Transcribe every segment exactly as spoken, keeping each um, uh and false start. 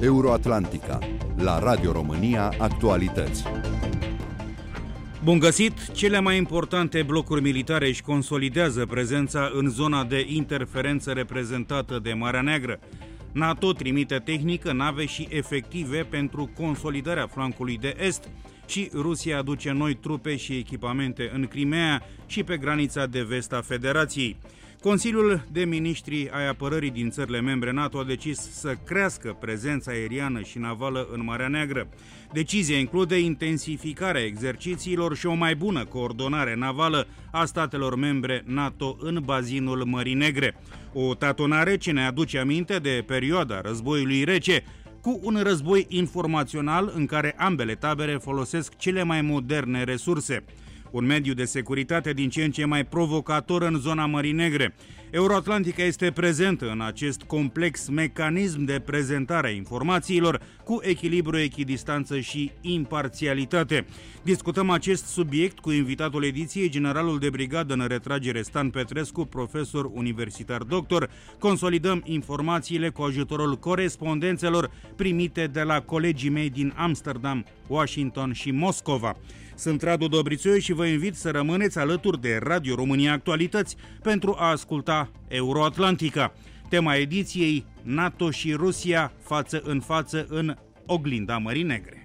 Euroatlantica, la Radio România Actualități. Bun găsit! Cele mai importante blocuri militare își consolidează prezența în zona de interferență reprezentată de Marea Neagră. NATO trimite tehnică, nave și efective pentru consolidarea flancului de est și Rusia aduce noi trupe și echipamente în Crimea și pe granița de vest a Federației. Consiliul de Ministri ai Apărării din țările membre NATO a decis să crească prezența aeriană și navală în Marea Neagră. Decizia include intensificarea exercițiilor și o mai bună coordonare navală a statelor membre NATO în bazinul Mării Negre. O tatonare ce ne aduce aminte de perioada războiului rece, cu un război informațional în care ambele tabere folosesc cele mai moderne resurse. Un mediu de securitate din ce în ce mai provocator în zona Mării Negre. Euroatlantica este prezentă în acest complex mecanism de prezentare a informațiilor cu echilibru, echidistanță și imparțialitate. Discutăm acest subiect cu invitatul ediției, generalul de brigadă în retragere Stan Petrescu, profesor universitar doctor. Consolidăm informațiile cu ajutorul corespondențelor primite de la colegii mei din Amsterdam, Washington și Moscova. Sunt Radu Dobrițoi și vă invit să rămâneți alături de Radio România Actualități pentru a asculta Euroatlantica. Tema ediției: NATO și Rusia față în față în oglinda Mării Negre.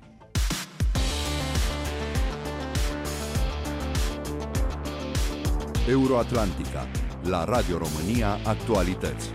Euroatlantica, la Radio România Actualități.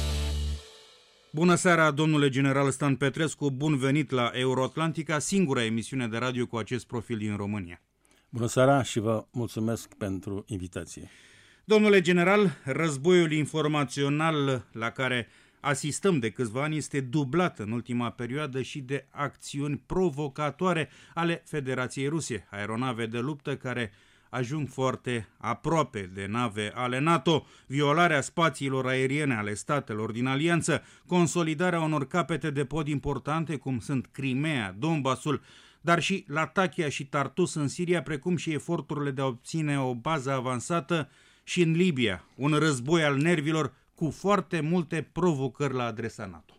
Bună seara, domnule general Stan Petrescu, bun venit la Euroatlantica, singura emisiune de radio cu acest profil din România. Bună seara și vă mulțumesc pentru invitație. Domnule general, războiul informațional la care asistăm de câțiva ani este dublat în ultima perioadă și de acțiuni provocatoare ale Federației Ruse, aeronave de luptă care ajung foarte aproape de nave ale NATO, violarea spațiilor aeriene ale statelor din alianță, consolidarea unor capete de pod importante cum sunt Crimea, Donbasul, dar și Latakia și Tartus în Siria, precum și eforturile de a obține o bază avansată și în Libia, un război al nervilor cu foarte multe provocări la adresa NATO.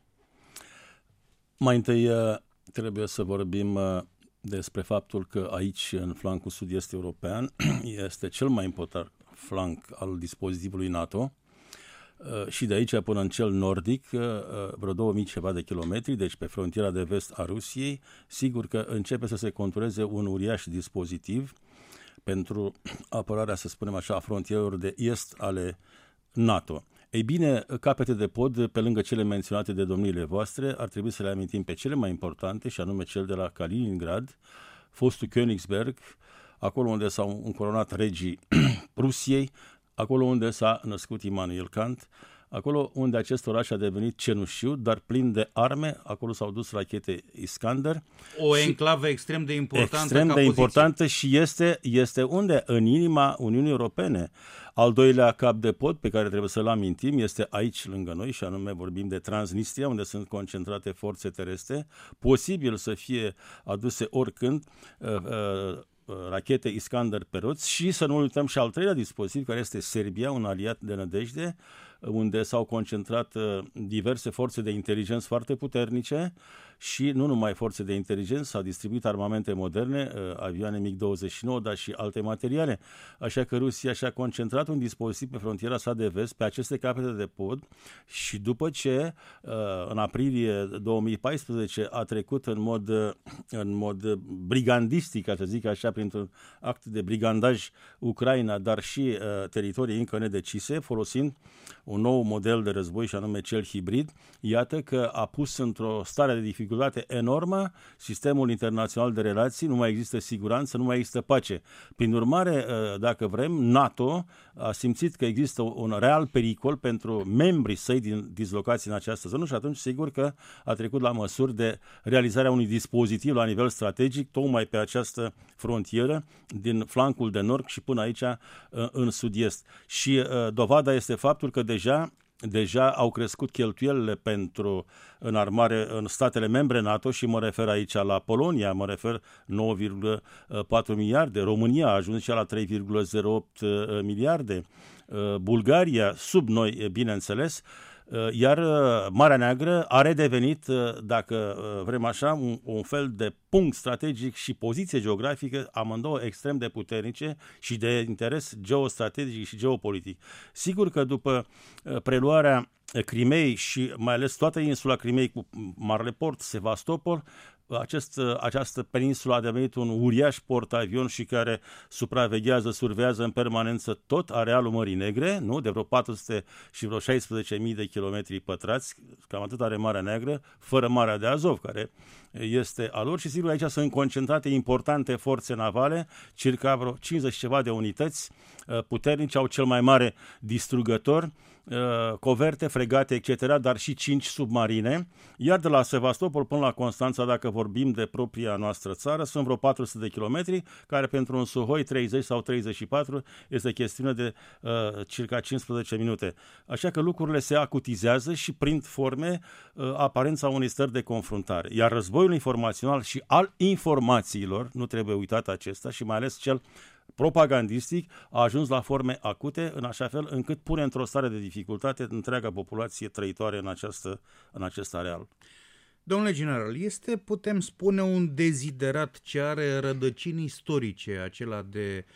Mai întâi trebuie să vorbim despre faptul că aici, în flancul sud-est european, este cel mai important flanc al dispozitivului NATO și de aici până în cel nordic, vreo două mii ceva de kilometri, deci pe frontiera de vest a Rusiei, sigur că începe să se contureze un uriaș dispozitiv pentru apărarea, să spunem așa, a frontierelor de est ale NATO. Ei bine, capete de pod, pe lângă cele menționate de domniile voastre, ar trebui să le amintim pe cele mai importante, și anume cel de la Kaliningrad, fostul Königsberg, acolo unde s-au încoronat regii Prusiei, acolo unde s-a născut Immanuel Kant, acolo unde acest oraș a devenit cenușiu, dar plin de arme, acolo s-au dus rachete Iskander. O enclavă extrem de importantă. Extrem de importantă și este, este unde? În inima Uniunii Europene. Al doilea cap de pod pe care trebuie să-l amintim este aici lângă noi, și anume vorbim de Transnistria, unde sunt concentrate forțe terestre, posibil să fie aduse oricând uh, uh, rachete Iskander pe roți, și să nu uităm și al treilea dispozitiv, care este Serbia, un aliat de nădejde, unde s-au concentrat diverse forțe de inteligență foarte puternice și nu numai forțe de inteligență, s-au distribuit armamente moderne, avioane MiG douăzeci și nouă, dar și alte materiale. Așa că Rusia și-a concentrat un dispozitiv pe frontiera sa de vest, pe aceste capete de pod, și după ce în aprilie două mii paisprezece a trecut în mod, în mod brigandistic, ca să zic așa, printr-un act de brigandaj Ucraina, dar și teritorii încă nedecise, folosind un nou model de război, și anume cel hibrid, iată că a pus într-o stare de dificultate enormă sistemul internațional de relații, nu mai există siguranță, nu mai există pace. Prin urmare, dacă vrem, NATO a simțit că există un real pericol pentru membrii săi din dislocații în această zonă și atunci sigur că a trecut la măsuri de realizarea unui dispozitiv la nivel strategic, tocmai pe această frontieră din flancul de nord și până aici în sud-est. Și dovada este faptul că deja Deja au crescut cheltuielile pentru înarmare în statele membre NATO și mă refer aici la Polonia, mă refer nouă virgulă patru miliarde, România a ajuns și la trei virgulă zero opt miliarde, Bulgaria, sub noi, bineînțeles, Iar Marea Neagră a redevenit, dacă vrem așa, un, un fel de punct strategic și poziție geografică, amândouă extrem de puternice și de interes geostrategic și geopolitic. Sigur că după preluarea Crimeei și mai ales toată insula Crimeei cu Marele Port, Sevastopol, Acest, această peninsulă a devenit un uriaș portavion și care supraveghează, survează în permanență tot arealul Mării Negre, nu? De vreo patru sute și vreo șaisprezece mii de kilometri pătrați, cam atât are Marea Neagră, fără Marea de Azov, care este a lor și sigur aici sunt concentrate importante forțe navale, circa vreo cincizeci ceva de unități puternice, au cel mai mare distrugător, coverte, fregate, et cetera, dar și cinci submarine, iar de la Sevastopol până la Constanța, dacă vorbim de propria noastră țară, sunt vreo patru sute de kilometri, care pentru un Suhoi treizeci sau treizeci și patru este chestiune de uh, circa cincisprezece minute. Așa că lucrurile se acutizează și prind forme uh, aparența unei stări de confruntare. Iar războiul informațional și al informațiilor, nu trebuie uitat acesta, și mai ales cel propagandistic, a ajuns la forme acute, în așa fel încât pune într-o stare de dificultate întreaga populație trăitoare în, această, în acest areal. Domnule general, este, putem spune, un deziderat ce are rădăcini istorice, acela de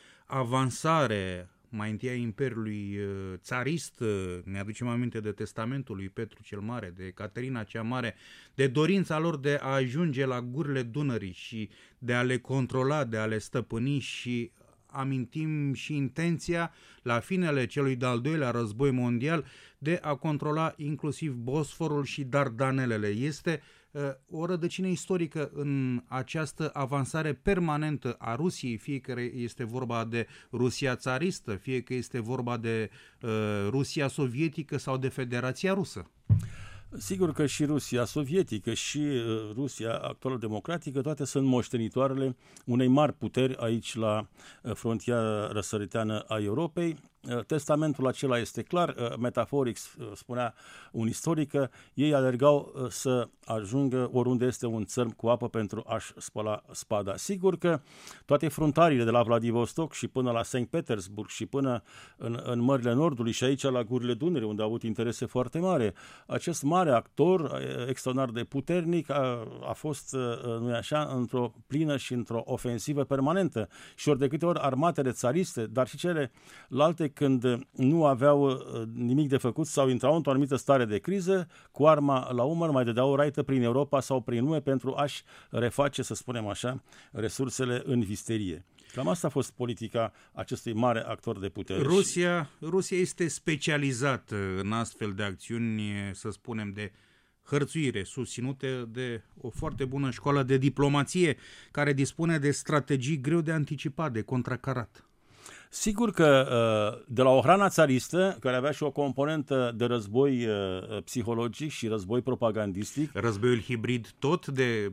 avansare mai întâi a Imperiului țarist, ne aducem aminte de testamentul lui Petru cel Mare, de Caterina cea Mare, de dorința lor de a ajunge la gurile Dunării și de a le controla, de a le stăpâni, și amintim și intenția la finele celui de-al doilea război mondial de a controla inclusiv Bosforul și Dardanelele. Este uh, o rădăcină istorică în această avansare permanentă a Rusiei, fie că este vorba de Rusia țaristă, fie că este vorba de uh, Rusia sovietică sau de Federația Rusă. Sigur că și Rusia sovietică și Rusia actuală democratică, toate sunt moștenitoarele unei mari puteri aici la frontiera răsăriteană a Europei. Testamentul acela este clar, metaforic spunea un istoric că ei alergau să ajungă oriunde este un țărm cu apă pentru a-și spăla spada. Sigur că toate fruntarile de la Vladivostok și până la Sankt Petersburg și până în, în mările Nordului și aici la gurile Dunării, unde au avut interese foarte mari, acest mare actor extraordinar de puternic a, a fost, nu-i așa, într-o plină și într-o ofensivă permanentă. Și ori de câte ori armatele țariste, dar și cele alte, când nu aveau nimic de făcut sau intrau într-o anumită stare de criză, cu arma la umăr mai dădeau o raită prin Europa sau prin lume pentru a-și reface, să spunem așa, resursele în visterie. Cam asta a fost politica acestui mare actor de putere. Rusia, Rusia este specializată în astfel de acțiuni, să spunem, de hărțuire, susținute de o foarte bună școală de diplomație, care dispune de strategii greu de anticipat, de contracarat. Sigur că de la o hrană țaristă, care avea și o componentă de război psihologic și război propagandistic. Războiul hibrid tot de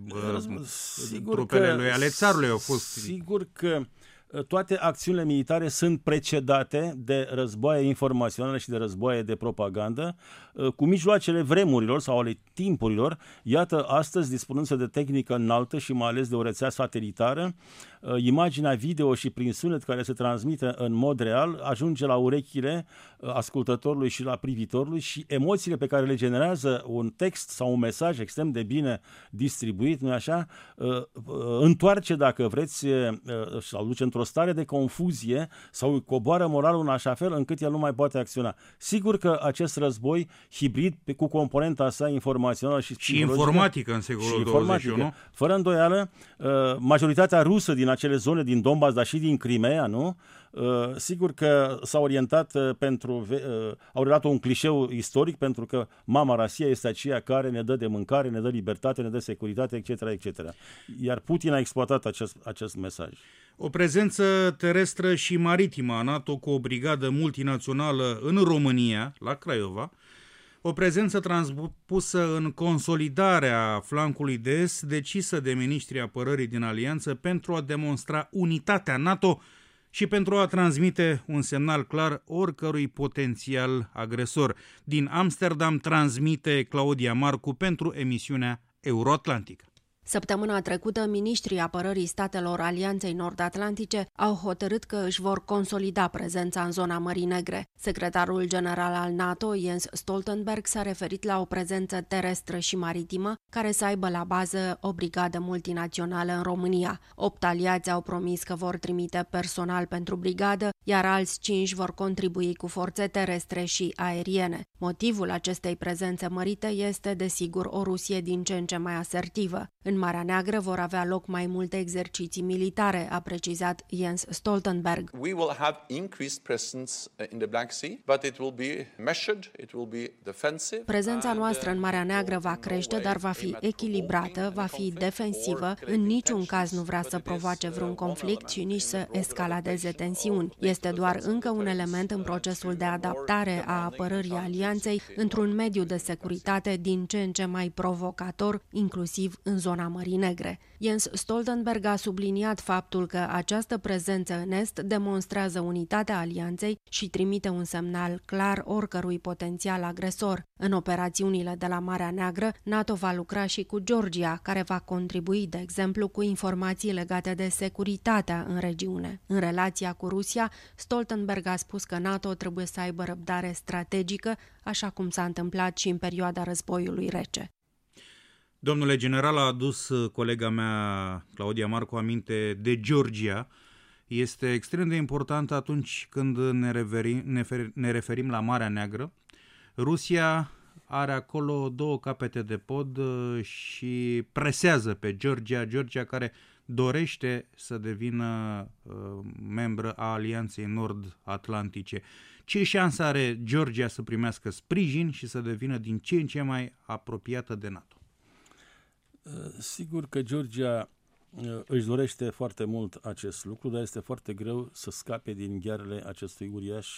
uh, trupele lui ale țarului au fost. Sigur că toate acțiunile militare sunt precedate de războaie informaționale și de războaie de propagandă, cu mijloacele vremurilor sau ale timpurilor. Iată, astăzi, dispunându-se de tehnică înaltă și mai ales de o rețea satelitară, imaginea video și prin sunet care se transmite în mod real ajunge la urechile ascultătorului și la privitorului și emoțiile pe care le generează un text sau un mesaj extrem de bine distribuit, nu-i așa, întoarce, dacă vreți, sau duce într-o stare de confuzie sau coboară moralul în așa fel încât el nu mai poate acționa. Sigur că acest război hibrid cu componenta sa informațională și și informatică în secolul douăzeci și unu, fără îndoială, majoritatea rusă din acele zone din Donbass, dar și din Crimea, nu? Sigur că s-au orientat pentru, au relat un clișeu istoric, pentru că mama Rusia este aceea care ne dă de mâncare, ne dă libertate, ne dă securitate, et cetera, et cetera. Iar Putin a exploatat acest, acest mesaj. O prezență terestră și maritimă a NATO cu o brigadă multinațională în România, la Craiova, o prezență transpusă în consolidarea flancului de est, decisă de miniștrii apărării din alianță pentru a demonstra unitatea NATO și pentru a transmite un semnal clar oricărui potențial agresor. Din Amsterdam transmite Claudia Marcu pentru emisiunea Euroatlantică. Săptămâna trecută, miniștrii apărării statelor Alianței Nord-Atlantice au hotărât că își vor consolida prezența în zona Mării Negre. Secretarul general al NATO, Jens Stoltenberg, s-a referit la o prezență terestră și maritimă care să aibă la bază o brigadă multinațională în România. Opt aliați au promis că vor trimite personal pentru brigadă, iar alți cinci vor contribui cu forțe terestre și aeriene. Motivul acestei prezențe mărite este, desigur, o Rusie din ce în ce mai asertivă. În Marea Neagră vor avea loc mai multe exerciții militare, a precizat Jens Stoltenberg. We will have increased presence in the Black Sea, but it will be measured, it will be defensive. Prezența noastră în Marea Neagră va crește, dar va fi echilibrată, va fi defensivă, în niciun caz nu vrea să provoace vreun conflict și nici să escaladeze tensiuni. Este doar încă un element în procesul de adaptare a apărării alianței într-un mediu de securitate din ce în ce mai provocator, inclusiv în zona Mării Negre. Jens Stoltenberg a subliniat faptul că această prezență în Est demonstrează unitatea alianței și trimite un semnal clar oricărui potențial agresor. În operațiunile de la Marea Neagră, NATO va lucra și cu Georgia, care va contribui, de exemplu, cu informații legate de securitatea în regiune. În relația cu Rusia, Stoltenberg a spus că NATO trebuie să aibă răbdare strategică, așa cum s-a întâmplat și în perioada războiului rece. Domnule general, a adus colega mea, Claudia Marcu, aminte de Georgia. Este extrem de important atunci când ne referim, ne, ne referim la Marea Neagră. Rusia are acolo două capete de pod și presează pe Georgia, Georgia care dorește să devină uh, membră a Alianței Nord-Atlantice. Ce șansă are Georgia să primească sprijin și să devină din ce în ce mai apropiată de NATO? Sigur că Georgia își dorește foarte mult acest lucru, dar este foarte greu să scape din ghearele acestui uriaș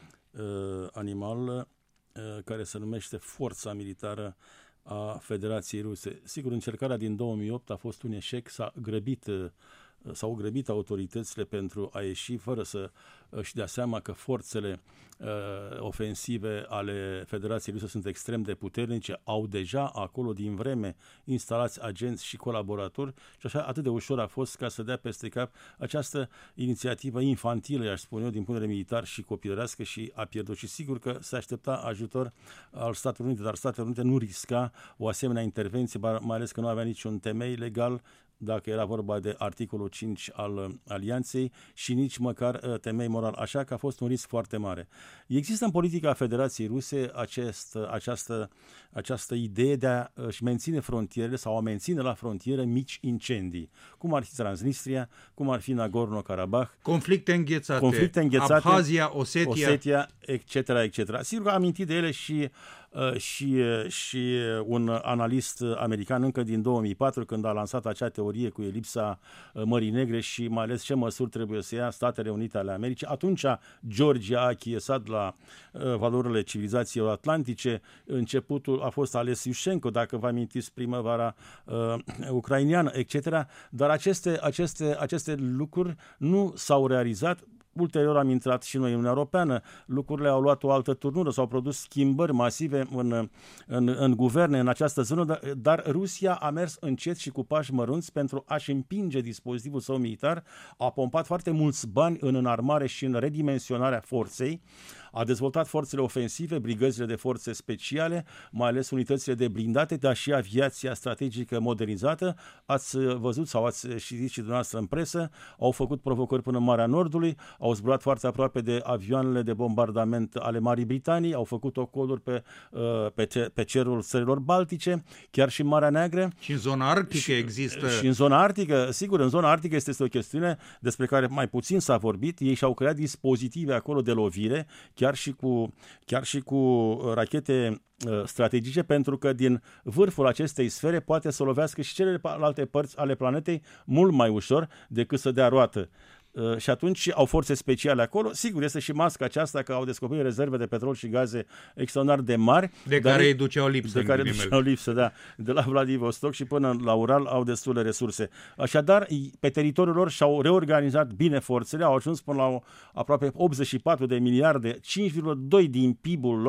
uh, animal uh, care se numește Forța Militară a Federației Ruse. Sigur, încercarea din două mii opt a fost un eșec, s-a grăbit, uh, s-au grăbit autoritățile pentru a ieși fără să își dea seama că forțele uh, ofensive ale Federației Ruse sunt extrem de puternice, au deja acolo din vreme instalați agenți și colaboratori și așa atât de ușor a fost ca să dea peste cap această inițiativă infantilă, i-aș spune eu, din punct de vedere militar și copilărească și a pierdut. Și sigur că se aștepta ajutor al Statelor Unite, dar Statele Unite nu risca o asemenea intervenție, mai ales că nu avea niciun temei legal, dacă era vorba de articolul cinci al Alianței și nici măcar temei moral, așa că a fost un risc foarte mare. Există în politica Federației Ruse acest, această, această idee de a-și menține frontierele sau a menține la frontieră mici incendii, cum ar fi Transnistria, cum ar fi Nagorno-Karabakh, conflicte înghețate, conflicte înghețate Abhazia, Osetia, Osetia et cetera et cetera. Sigur că am amintit de ele și Și, și un analist american încă din două mii patru, când a lansat acea teorie cu elipsa Mării Negre și mai ales ce măsuri trebuie să ia Statele Unite ale Americii. Atunci Georgia a achiesat la valorile civilizației atlantice. Începutul a fost ales Iușenko, dacă vă amintiți, primăvara uh, ucraineană, et cetera. Dar aceste, aceste, aceste lucruri nu s-au realizat. Ulterior am intrat și noi în Uniunea Europeană, lucrurile au luat o altă turnură, s-au produs schimbări masive în, în, în guverne în această zonă, dar, dar Rusia a mers încet și cu pași mărunți pentru a-și împinge dispozitivul său militar, a pompat foarte mulți bani în înarmare și în redimensionarea forței, a dezvoltat forțele ofensive, brigăzile de forțe speciale, mai ales unitățile de blindate, dar și aviația strategică modernizată. Ați văzut sau ați și zis și dumneavoastră în presă, au făcut provocări până în Marea Nordului, au zburat foarte aproape de avioanele de bombardament ale Marii Britanii, au făcut ocoluri pe, pe, pe cerul țărilor baltice, chiar și în Marea Neagră. Și în zona arctică și, există... Și în zona arctică, sigur, în zona arctică este o chestiune despre care mai puțin s-a vorbit. Ei și-au creat dispozitive acolo de lovire, chiar și cu, chiar și cu rachete uh, strategice, pentru că din vârful acestei sfere poate să lovească și celelalte părți ale planetei mult mai ușor decât să dea roată. Uh, și atunci au forțe speciale acolo. Sigur, este și masca aceasta că au descoperit rezerve de petrol și gaze extraordinar de mari. De care îi duceau lipsă. De care îi duceau lipsă, da. De la Vladivostok și până la Ural au destule resurse. Așadar, pe teritoriul lor și-au reorganizat bine forțele, au ajuns până la o, aproape optzeci și patru de miliarde, cinci virgulă doi din P I B-ul lor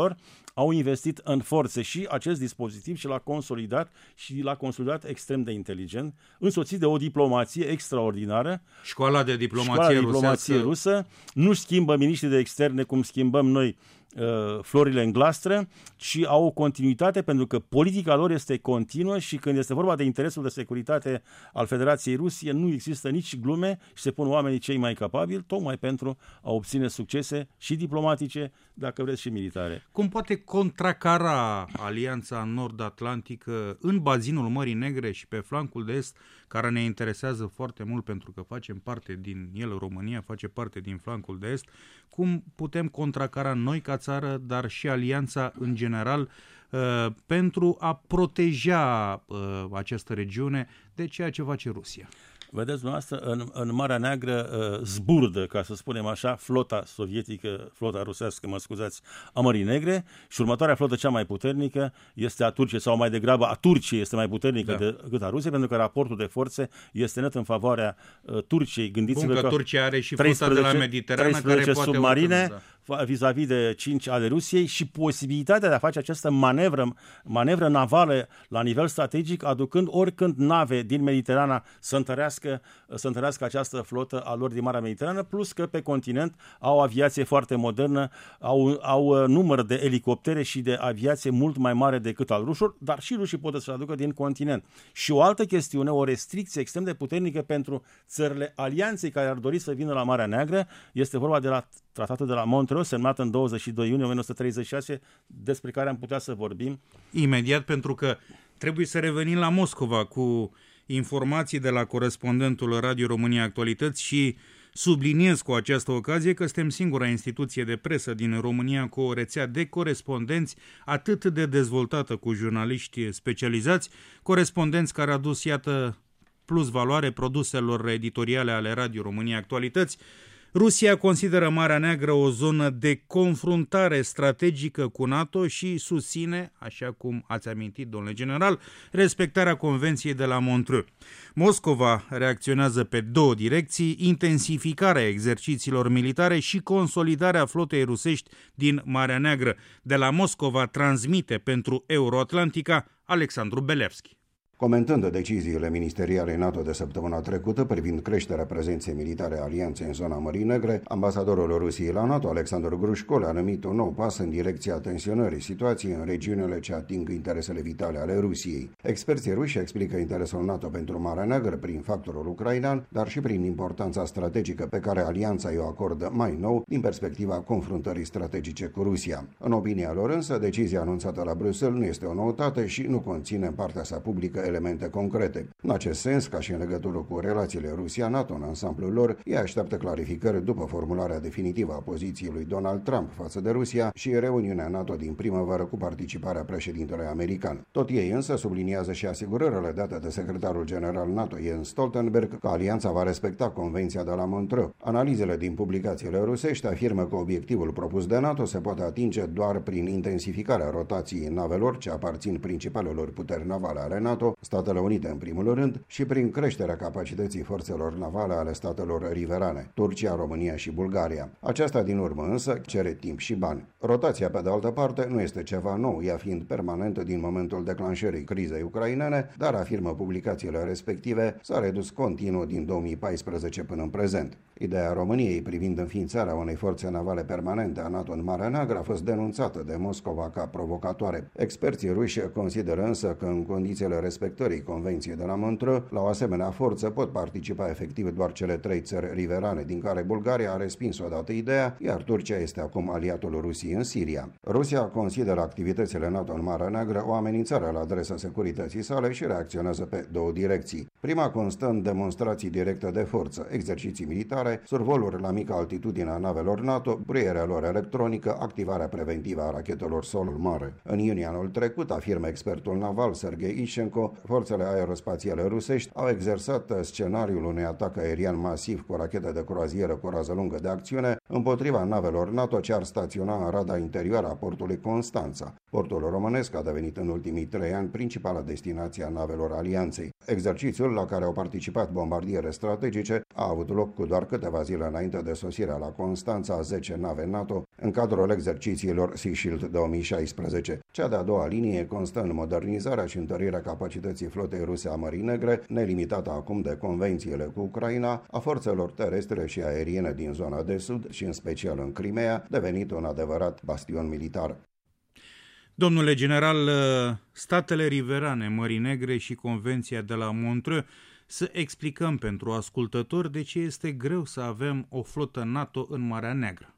au investit în forțe și acest dispozitiv și l-a consolidat și l-a consolidat extrem de inteligent, însoțit de o diplomație extraordinară. Școala de diplomație, Școala de diplomație rusă nu schimbă miniștrii de externe cum schimbăm noi florile în glastră, ci au o continuitate pentru că politica lor este continuă și când este vorba de interesul de securitate al Federației Rusie, nu există nici glume și se pun oamenii cei mai capabili tocmai pentru a obține succese și diplomatice, dacă vreți, și militare. Cum poate contracara Alianța Nord-Atlantică în bazinul Mării Negre și pe flancul de est, care ne interesează foarte mult pentru că facem parte din el, România face parte din flancul de est, cum putem contracara noi ca țară, dar și Alianța în general, pentru a proteja această regiune de ceea ce face Rusia? Vedeți dumneavoastră, în, în Marea Neagră uh, zburdă, ca să spunem așa, flota sovietică, flota rusească, mă scuzați, a Mării Negre și următoarea flotă cea mai puternică este a Turciei, sau mai degrabă a Turciei este mai puternică da. decât a Rusiei, pentru că raportul de forțe este net în favoarea uh, Turciei. Gândiți-vă Bun, că, că Turcia are și flota de la Mediterană care poate submarine da. vis-a-vis de cinci ale Rusiei și posibilitatea de a face această manevră, manevră navală la nivel strategic, aducând oricând nave din Mediterana să întărească, să întărească această flotă a lor din Marea Mediterană, plus că pe continent au aviație foarte modernă, au, au număr de elicoptere și de aviație mult mai mare decât al rușilor, dar și rușii pot să-și aducă din continent. Și o altă chestiune, o restricție extrem de puternică pentru țările alianței care ar dori să vină la Marea Neagră, este vorba de la Tratatul de la Montreux, semnat în douăzeci și doi iunie o mie nouă sute treizeci și șase, despre care am putea să vorbim imediat, pentru că trebuie să revenim la Moscova cu informații de la corespondentul Radio România Actualități și subliniez cu această ocazie că suntem singura instituție de presă din România cu o rețea de corespondenți atât de dezvoltată cu jurnaliști specializați, corespondenți care a dus, iată, plus valoare produselor editoriale ale Radio România Actualități. Rusia consideră Marea Neagră o zonă de confruntare strategică cu NATO și susține, așa cum ați amintit, domnule general, respectarea Convenției de la Montreux. Moscova reacționează pe două direcții: intensificarea exercițiilor militare și consolidarea flotei rusești din Marea Neagră. De la Moscova transmite pentru Euroatlantica Alexandru Belevski. Comentând deciziile ministeriale NATO de săptămâna trecută privind creșterea prezenței militare a alianței în zona Mării Negre, ambasadorul Rusiei la NATO, Alexandru Grușko, a numit un nou pas în direcția tensionării situației în regiunile ce ating interesele vitale ale Rusiei. Experții ruși explică interesul NATO pentru Marea Neagră prin factorul ucrainean, dar și prin importanța strategică pe care alianța o acordă mai nou din perspectiva confruntării strategice cu Rusia. În opinia lor însă, decizia anunțată la Bruxelles nu este o noutate și nu conține în partea sa publică elemente concrete. În acest sens, ca și în legătură cu relațiile Rusia-NATO în ansamblul lor, ei așteaptă clarificări după formularea definitivă a poziției lui Donald Trump față de Rusia și reuniunea NATO din primăvară cu participarea președintelui american. Tot ei însă subliniază și asigurările date de secretarul general NATO Jens Stoltenberg că alianța va respecta Convenția de la Montreux. Analizele din publicațiile rusești afirmă că obiectivul propus de NATO se poate atinge doar prin intensificarea rotației navelor ce aparțin principalelor puteri navale ale NATO, Statele Unite în primul rând, și prin creșterea capacității forțelor navale ale statelor riverane, Turcia, România și Bulgaria. Aceasta din urmă însă cere timp și bani. Rotația, pe de altă parte, nu este ceva nou, ea fiind permanentă din momentul declanșării crizei ucrainene, dar, afirmă publicațiile respective, s-a redus continuu din două mii paisprezece până în prezent. Ideea României privind înființarea unei forțe navale permanente a NATO în Marea Neagră a fost denunțată de Moscova ca provocatoare. Experții ruși consideră însă că în condițiile respectării Convenției de la Montreux, la o asemenea forță pot participa efectiv doar cele trei țări riverane, din care Bulgaria a respins odată ideea, iar Turcia este acum aliatul Rusiei în Siria. Rusia consideră activitățile NATO în Marea Neagră o amenințare la adresa securității sale și reacționează pe două direcții. Prima constă în demonstrații directe de forță, exerciții militare, survoluri la mică altitudine a navelor NATO, bruierea lor electronică, activarea preventivă a rachetelor sol-mare. În iunie anul trecut, afirmă expertul naval Sergei Ișenko, forțele aerospațiale rusești au exersat scenariul unui atac aerian masiv cu rachete de croazieră cu rază lungă de acțiune împotriva navelor NATO ce ar staționa în rada interioară a portului Constanța. Portul românesc a devenit în ultimii trei ani principala destinație a navelor alianței. Exercițiul, la care au participat bombardiere strategice, a avut loc cu doar câteva zile înainte de sosirea la Constanța a zece nave NATO în cadrul exercițiilor Sea Shield două mii șaisprezece. Cea de-a doua linie constă în modernizarea și întărirea capacității flotei ruse a Mării Negre, nelimitată acum de convențiile cu Ucraina, a forțelor terestre și aeriene din zona de sud și în special în Crimea, devenit un adevărat bastion militar. Domnule general, statele riverane Mării Negre și Convenția de la Montreux, să explicăm pentru ascultători de ce este greu să avem o flotă NATO în Marea Neagră.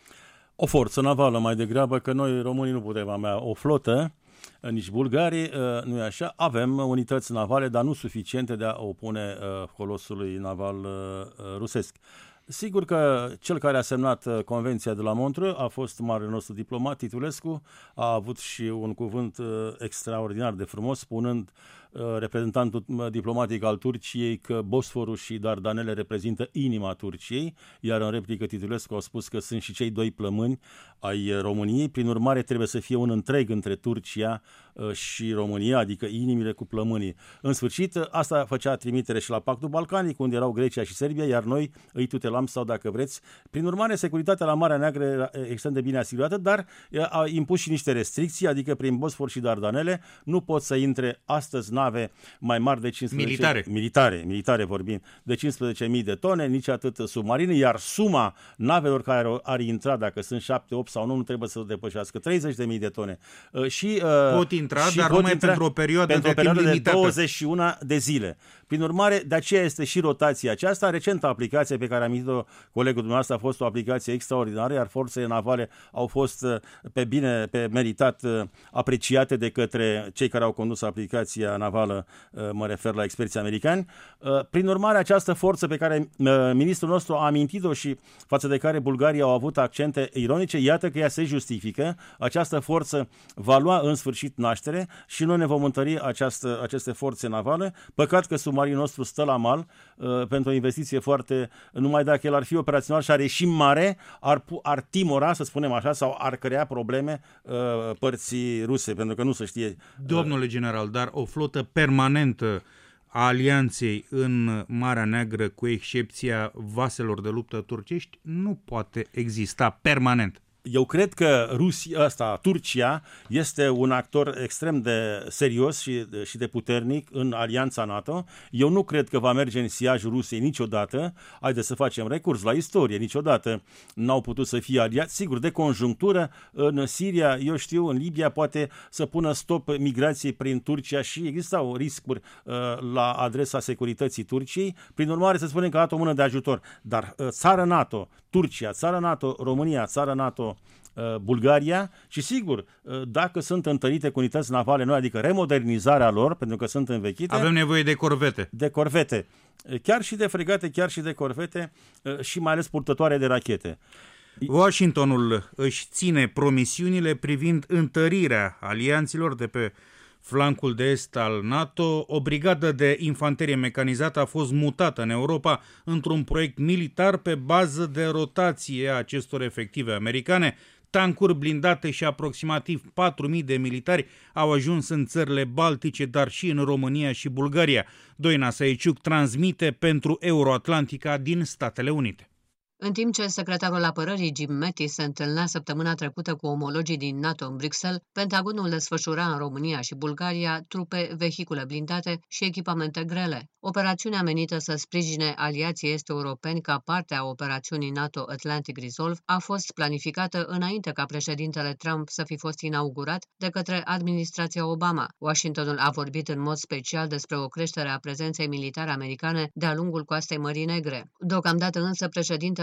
O forță navală mai degrabă, că noi românii nu putem avea o flotă, nici bulgarii, nu e așa. Avem unități navale, dar nu suficiente de a opune colosului naval rusesc. Sigur că cel care a semnat Convenția de la Montreux a fost marele nostru diplomat, Titulescu, a avut și un cuvânt extraordinar de frumos, spunând reprezentantul diplomatic al Turciei că Bosforul și Dardanele reprezintă inima Turciei, iar în replică Titulescu a spus că sunt și cei doi plămâni ai României, prin urmare trebuie să fie un întreg între Turcia și România, adică inimile cu plămânii. În sfârșit, asta făcea trimitere și la Pactul Balcanic, unde erau Grecia și Serbia, iar noi îi tutelam sau dacă vreți. Prin urmare, securitatea la Marea Neagră era extrem de bine asigurată, dar a impus și niște restricții, adică prin Bosfor și Dardanele nu pot să intre astăzi nave mai mari de cincisprezece militare, militare, militare vorbim, de cincisprezece mii de tone, nici atât submarine, iar suma navelor care ar intra, dacă sunt șapte, opt sau nu, nu trebuie să depășească treizeci de mii de tone. Și pot intra, și dar pot numai intra pentru o perioadă, pentru o perioadă de limitată. douăzeci și unu de zile. Prin urmare, de aceea este și rotația aceasta. Recenta aplicație pe care am amintit-o colegul dumneavoastră a fost o aplicație extraordinară, iar forțele navale au fost pe bine, pe meritat apreciate de către cei care au condus aplicația navală, mă refer la experții americani. Prin urmare, această forță pe care ministrul nostru a amintit-o și față de care bulgarii au avut accente ironice, iată că ea se justifică. Această forță va lua în sfârșit naștere și noi ne vom întări această, aceste forțe navale. Păcat că submarinul nostru stă la mal uh, pentru o investiție foarte, numai dacă el ar fi operațional și ar ieși mare, ar, ar timora, să spunem așa, sau ar crea probleme uh, părții ruse, pentru că nu se știe. Uh, Domnule general, dar o flotă permanentă a alianței în Marea Neagră, cu excepția vaselor de luptă turcești, nu poate exista permanent. Eu cred că Rusia, asta, Turcia este un actor extrem de serios și, și de puternic în alianța NATO. Eu nu cred că va merge în siajul Rusiei niciodată. Haideți să facem recurs la istorie. Niciodată n-au putut să fie aliați. Sigur, de conjunctură, în Siria, eu știu, în Libia poate să pună stop migrației prin Turcia și existau riscuri uh, la adresa securității Turciei. Prin urmare, să spunem că a dat o mână de ajutor. Dar uh, țară NATO, Turcia, țară NATO, România, țară NATO, Bulgaria și sigur, dacă sunt întărite cu unități navale noi, adică remodernizarea lor, pentru că sunt învechite. Avem nevoie de corvete. De corvete. Chiar și de fregate, chiar și de corvete și mai ales purtătoare de rachete. Washingtonul își ține promisiunile privind întărirea alianților de pe flancul de est al NATO. O brigadă de infanterie mecanizată a fost mutată în Europa într-un proiect militar pe bază de rotație a acestor efective americane. Tancuri blindate și aproximativ patru mii de militari au ajuns în țările Baltice, dar și în România și Bulgaria. Doina Saiciuc transmite pentru Euroatlantica din Statele Unite. În timp ce secretarul apărării Jim Mattis se întâlnea săptămâna trecută cu omologii din NATO în Bruxelles, Pentagonul desfășura în România și Bulgaria trupe, vehicule blindate și echipamente grele. Operațiunea menită să sprijine aliații est-europeni ca parte a operațiunii NATO Atlantic Resolve a fost planificată înainte ca președintele Trump să fi fost inaugurat de către administrația Obama. Washingtonul a vorbit în mod special despre o creștere a prezenței militare americane de-a lungul coastei Mării Negre. Deocamdată însă președintele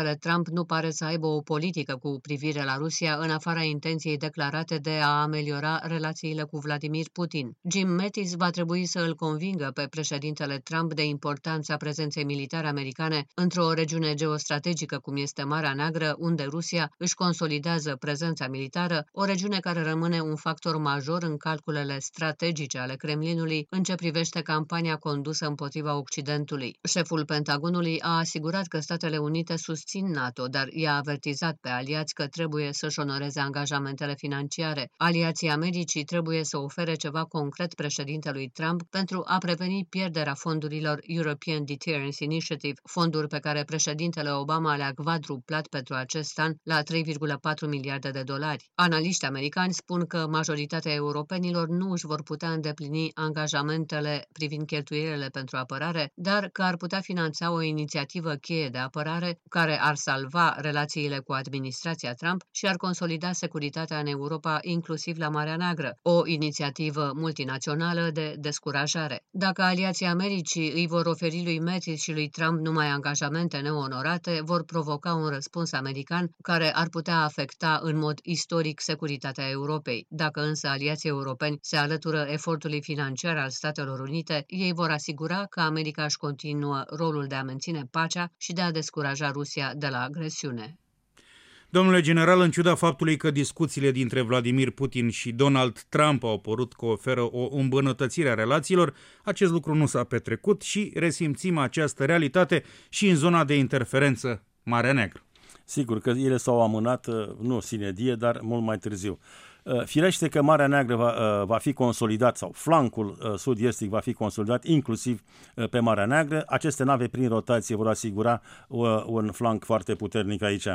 președintele Trump nu pare să aibă o politică cu privire la Rusia în afara intenției declarate de a ameliora relațiile cu Vladimir Putin. Jim Mattis va trebui să îl convingă pe președintele Trump de importanța prezenței militare americane într-o regiune geostrategică cum este Marea Neagră, unde Rusia își consolidează prezența militară, o regiune care rămâne un factor major în calculele strategice ale Kremlinului în ce privește campania condusă împotriva Occidentului. Șeful Pentagonului a asigurat că Statele Unite susțin NATO, dar i-a avertizat pe aliați că trebuie să-și onoreze angajamentele financiare. Aliații Americii trebuie să ofere ceva concret președintelui Trump pentru a preveni pierderea fondurilor European Deterrence Initiative, fonduri pe care președintele Obama le-a quadruplat pentru acest an la trei virgulă patru miliarde de dolari. Analiști americani spun că majoritatea europenilor nu își vor putea îndeplini angajamentele privind cheltuielile pentru apărare, dar că ar putea finanța o inițiativă cheie de apărare care ar salva relațiile cu administrația Trump și ar consolida securitatea în Europa, inclusiv la Marea Neagră, o inițiativă multinațională de descurajare. Dacă aliații Americii îi vor oferi lui Mattis și lui Trump numai angajamente neonorate, vor provoca un răspuns american care ar putea afecta în mod istoric securitatea Europei. Dacă însă aliații europeni se alătură efortului financiar al Statelor Unite, ei vor asigura că America își continuă rolul de a menține pacea și de a descuraja Rusia de la agresiune. Domnule general, în ciuda faptului că discuțiile dintre Vladimir Putin și Donald Trump au părut că oferă o îmbunătățire a relațiilor, acest lucru nu s-a petrecut și resimțim această realitate și în zona de interferență Marea Neagră. Sigur că ele s-au amânat, nu sine die, dar mult mai târziu. Firește că Marea Neagră va, va fi consolidat sau flancul sud-estic va fi consolidat inclusiv pe Marea Neagră. Aceste nave prin rotație vor asigura un flanc foarte puternic aici.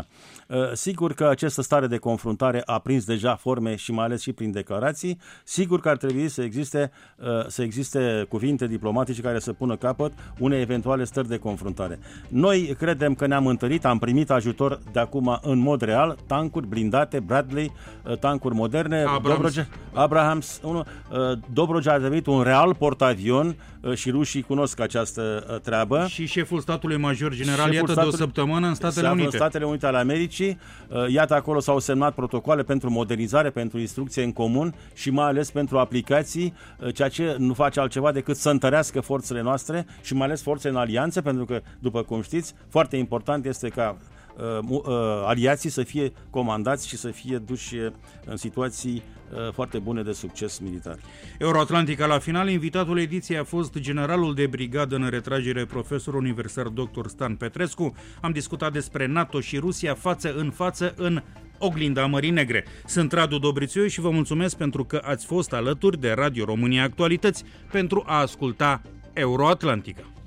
Sigur că această stare de confruntare a prins deja forme și mai ales și prin declarații. Sigur că ar trebui să existe, să existe cuvinte diplomatice care să pună capăt unei eventuale stări de confruntare. Noi credem că ne-am întărit, am primit ajutor de acum în mod real, tancuri blindate, Bradley, tancuri moderne, Abrams. Dobrogea, Abrahams, unul, Dobrogea a devenit un real portavion și rușii cunosc această treabă. Și șeful statului major general, iată, de o săptămână în Statele Unite. În Statele Unite ale Americii, iată, acolo s-au semnat protocoale pentru modernizare, pentru instrucție în comun și mai ales pentru aplicații, ceea ce nu face altceva decât să întărească forțele noastre și mai ales forțele în alianțe, pentru că, după cum știți, foarte important este ca Uh, uh, aliații să fie comandați și să fie duși în situații uh, foarte bune de succes militar. Euroatlantica la final, invitatul ediției a fost generalul de brigadă în retragere, profesor universitar doctor Stan Petrescu. Am discutat despre NATO și Rusia față în față în oglinda Mării Negre. Sunt Radu Dobrițiu și vă mulțumesc pentru că ați fost alături de Radio România Actualități pentru a asculta Euroatlantica.